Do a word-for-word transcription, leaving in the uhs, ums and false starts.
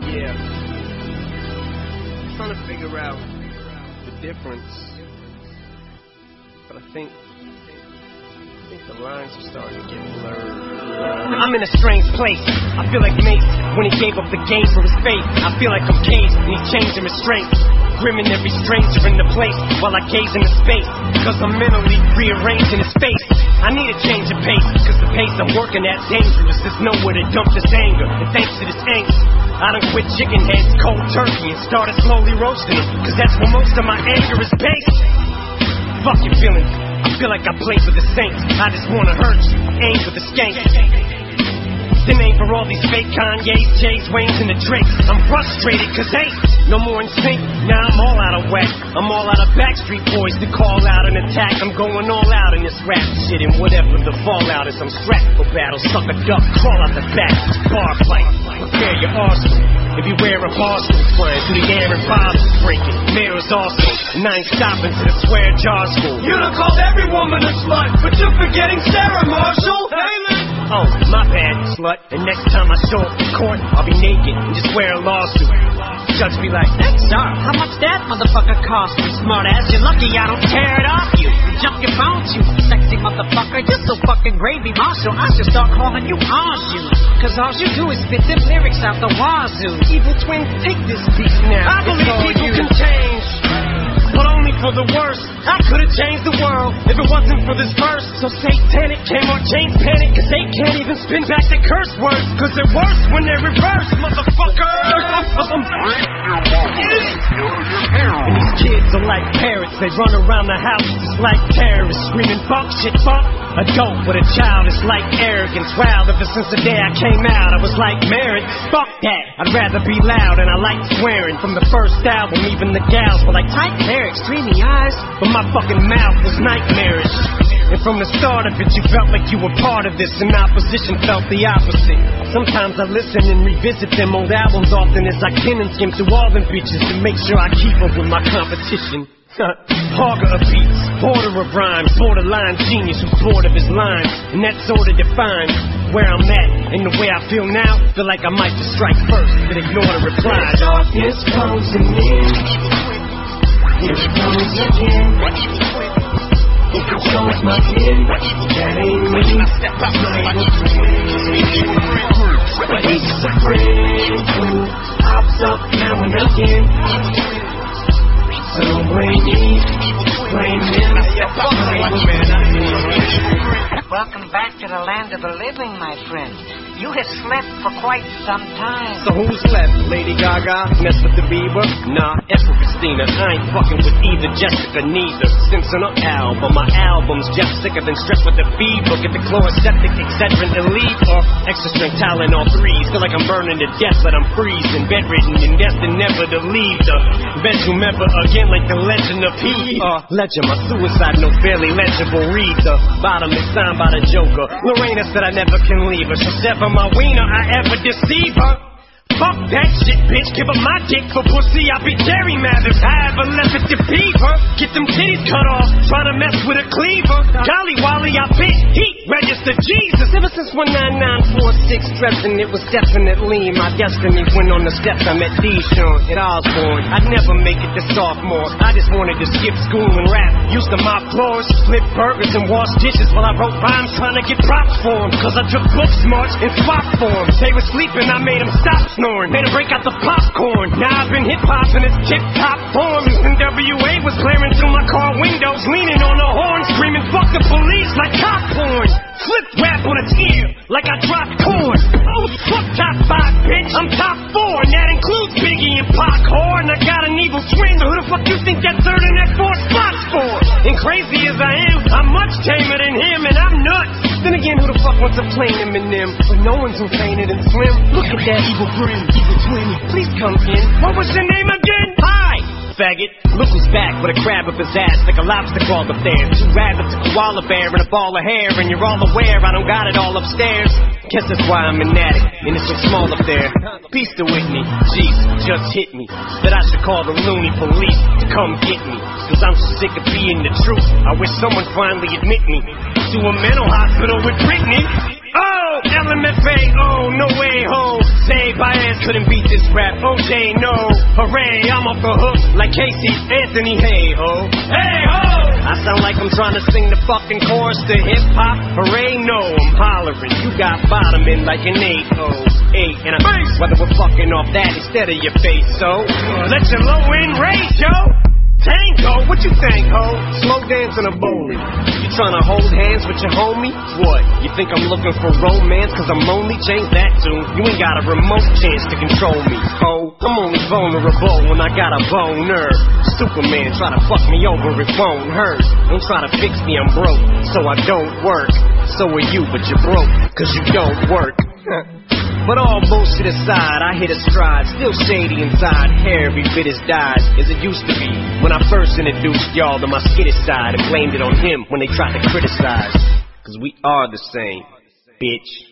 Yeah. I'm trying to figure out the difference. But I think, I think the lines are starting to get blurred. I'm in a strange place. I feel like Mace when he gave up the game for his faith. I feel like I'm caged and he's changing restraints. Grimming every stranger in the place while I gaze into space. Cause I'm mentally rearranging his face. I need a change of pace, cause the pace I'm working at's dangerous. There's nowhere to dump this anger. And thanks to this angst, I done quit chicken heads cold turkey and started slowly roasting them. Cause that's where most of my anger is based. Fuck your feelings, I feel like I play for the Saints. I just wanna hurt you, aim for the skanks. Then aim for all these fake Kanye's, Jay's, Wayne's, and the Drakes. I'm frustrated cause ain't no more in sync. Now I'm all out of whack. I'm all out of Backstreet Boys to call out an attack. I'm going all out in this rap shit, and whatever the fallout is, I'm strapped for battle. Suck a duck, crawl out the back. Bar fight, prepare your arsenal. If you wear a barstool, flying through the air and bottles breaking. Mirrors also, and I ain't stopping to the swear jar school. You done called every woman a slut, but you're forgetting Sarah Marshall. Hey, man. Oh, my bad, slut. And next time I show up in court, I'll be naked and just wear a lawsuit. Judge be like, that's sharp. How much that motherfucker cost you, smart ass? You're lucky I don't tear it off you. Jump your bones, you sexy motherfucker. You're so fucking gravy, Marshall. I should start calling you Anju. Cause all you do is spit them lyrics out the wazoo. Evil twin, take this beat now. I believe people you. can change, but only for the worse. I could've changed the world if it wasn't for this verse. So satanic came on James Panic, cause they can't even spin back the curse words. Cause they're worse when they're reversed, motherfucker. And these kids are like parrots, they run around the house just like terrorists, screaming fuck shit, fuck. A dope with a child is like arrogance. Wow, ever since the day I came out, I was like merit. Fuck that, I'd rather be loud and I like swearing. From the first album, even the gals were like tight lyrics, dreamy eyes, but my fucking mouth was nightmarish. And from the start of it, you felt like you were part of this, and opposition felt the opposite. Sometimes I listen and revisit them old albums often as I can and skim through all them bitches to make sure I keep up with my competition. Hogger of beats, border of rhymes, borderline genius who's bored of his lines, and that sorta defines where I'm at. And the way I feel now, feel like I might just strike first, but ignore the replies. Darkness closing in. Here it comes again. It controls my skin. That ain't me. But he's a friend who pops up now and again. So bring me, bring him. Welcome back to the land of the living, my friend. You have slept for quite some time. So who's left? Lady Gaga? Mess with the Bieber? Nah, F with Christina. I ain't fucking with either Jessica, neither. Simpson or Al, but my album's just sicker than strep with the fever. Get the chloroseptic, Excedrin, Elite, or extra strength Tylenol all threes. Feel like I'm burning to death, but I'm freezing, bedridden and destined never to leave the best remember again like the legend of P. Uh, Ledger, my suicide note barely legible. Read the bottom is signed by the Joker. Lorena said I never can leave her. She'll sever my wiener, I ever deceive her. Fuck that shit, bitch. Give up my dick for pussy. I be Jerry Mathers. I ever left it to Beaver. Get them titties cut off. Try to mess with a cleaver. Golly Wally, I bit heat. Register Jesus. Ever since one nine nine four six, stressing it was definitely my destiny. When on the steps I met Dijon at Osborne. I'd never make it to sophomore. I just wanted to skip school and rap. Used to mop floors, flip burgers, and wash dishes while I wrote rhymes trying to get props for them. Cause I took book smarts and swap for them. They were sleeping, I made them stop snoring. Made them break out the popcorn. Now I've been hip-hop in its tip-top form. And W A was blaring through my car windows, leaning on the horn, screaming fuck the police like cop porn. Flipped rap on its ear like I dropped corn. Oh, fuck top five, bitch. I'm top four, and that includes Biggie and Pac Whore. And I got an evil twin, but who the fuck you think that third and that fourth spot's for? And crazy as I am, I'm much tamer than him, and I'm nuts. Then again, who the fuck wants to play him in them? But no one's who fainted and slim. Look at that evil grin, evil twin. Please come in. What was your name again? Hi, faggot. Look who's back with a crab up his ass like a lobster crawled up there. Two rabbits, a koala bear, and a ball of hair. And you're all aware I don't got it all upstairs. Guess that's why I'm an addict, and it's so small up there. Peace to Whitney, jeez, just hit me that I should call the loony police to come get me. Cause I'm so sick of being the truth. I wish someone finally admit me to a mental hospital with Britney. Oh! L M F A O, no way, ho. Say Baez couldn't beat this rap. O J, no. Hooray, I'm off the hook like Casey Anthony, hey, ho. Hey, ho! I sound like I'm trying to sing the fucking chorus to hip-hop. Hooray, no, I'm hollering. You got bottoming like an eight, oh. Eight and a face. Whether we're fucking off that instead of your face, so let your low end raise, yo. Tango, what you think, ho? Slow dance in a bowling. You tryna hold hands with your homie? What? You think I'm looking for romance cause I'm lonely? Change that tune. You ain't got a remote chance to control me, ho. I'm only vulnerable when I got a boner. Superman try to fuck me over if phone hurts. Don't try to fix me, I'm broke, so I don't work. So are you, but you're broke cause you don't work. But all bullshit aside, I hit a stride. Still shady inside, hair every bit as dyed as it used to be when I first introduced y'all to my skittish side and blamed it on him when they tried to criticize. Cause we are the same, bitch.